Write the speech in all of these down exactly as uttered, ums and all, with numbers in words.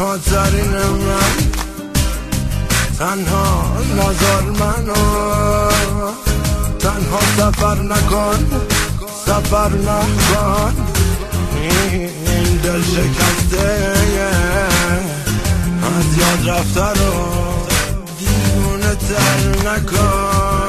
تنها ترین من، تنها نذار منو، تنها سفر نکن، سفر نکن. این دل شکسته از یاد رفته رو دیوونه تر نکن.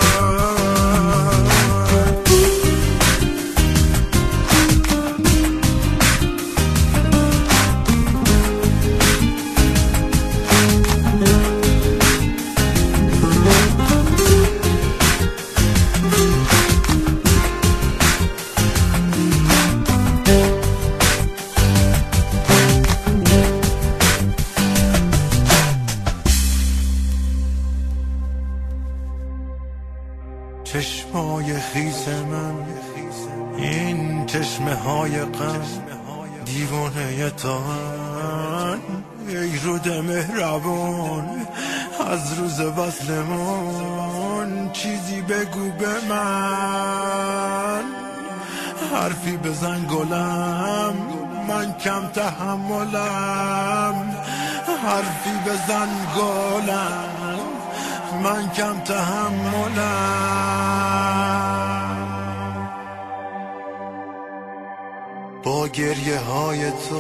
چشمای خیس من، این چشمه های غم، دیوانه تان. ای رود مهربان، از روز وصلمون چیزی بگو به من، حرفی بزن گلم، من کم تحملم. حرفی بزن گلم، من کم تحملم. با گریه های تو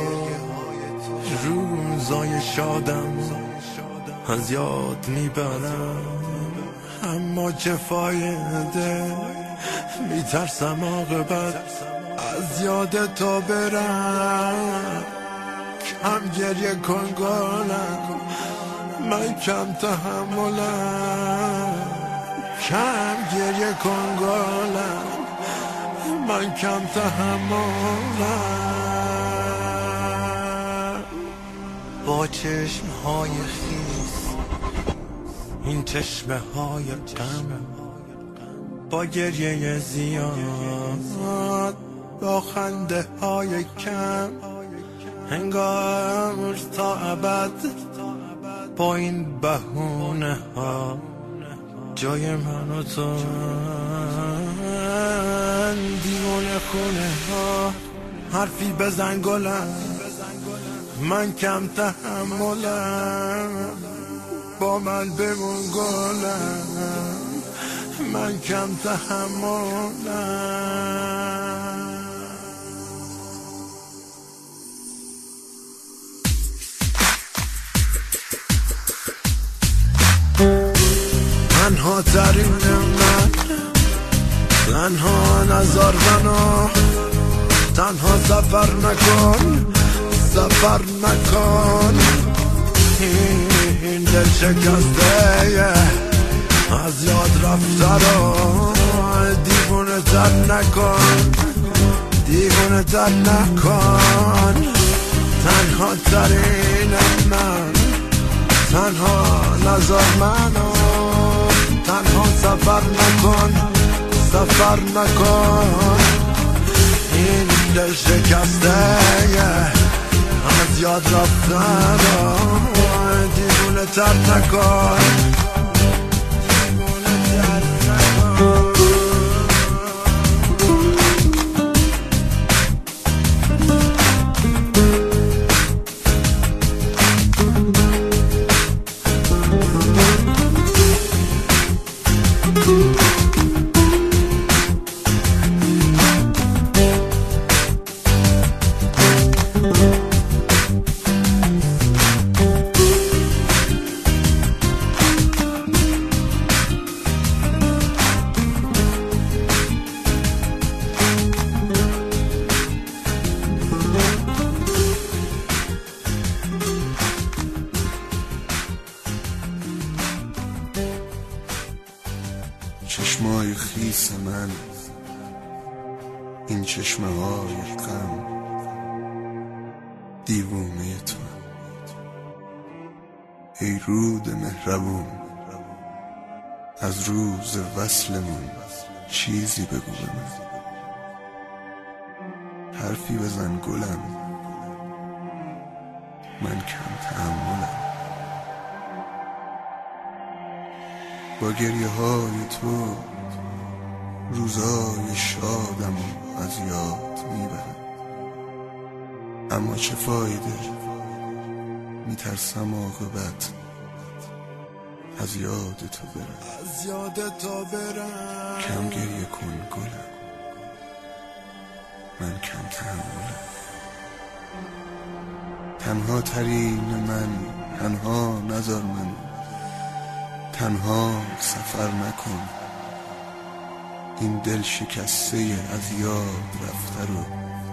روزای شادم از یاد میبرم، اما چه فایده، میترسم عاقبت از یاد تو برم. کم گریه کن گلم، من کم تحملم. کم گریه کن گلم، من کم تحملم. با چشم های خیس، این چشمه های غم، با گریه زیاد، با خنده های کم، انگار تا ابد با این بهونه ها جای من و تو. دیوونه خونه ها، حرفی بزن گلم، من کم تحملم. با من بمون گلم، من کم تحملم. تنها ترین من، تنها نذار منو، تنها سفر نکن، سفر نکن. این دل شکسته از یاد رفته رو دیوونه تر نکن، دیوونه تر نکن. تنها ترین من، تنها نذار منو، تنها سفر نکن، سفر نکن. این دل شکسته از یاد رفتن رو دیوونه تر نکن، دیوونه تر نکن. چشمای خیس من، این چشمه های غم، دیوونه تو. ای رود مهربون، از روز وصلمون چیزی بگو به من، حرفی بزن گلم، من کم تحملم. با گریه های تو روزای شادم از یاد میبرم، اما چه فایده، میترسم عاقبت از یاد تو برم، از یاد تو برم. کم گریه کن گلم، من کم تحملم. تنها ترین من، تنها نذار من تنها سفر نکن. این دل شکسته از یاد رفته رو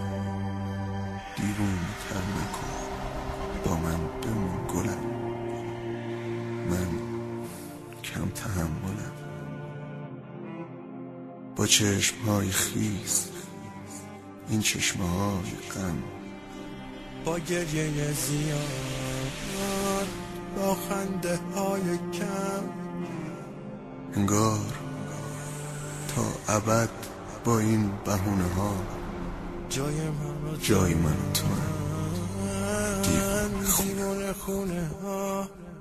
دیوونه تر نکن. با من بمون گلم، من کم تحملم. با چشمهای خیس، این چشمهای غم، با گریه زیاد، با خنده های کم، انگار تا ابد با این بهونه ها جای من جای من تو هم. دیوونه خونه ها.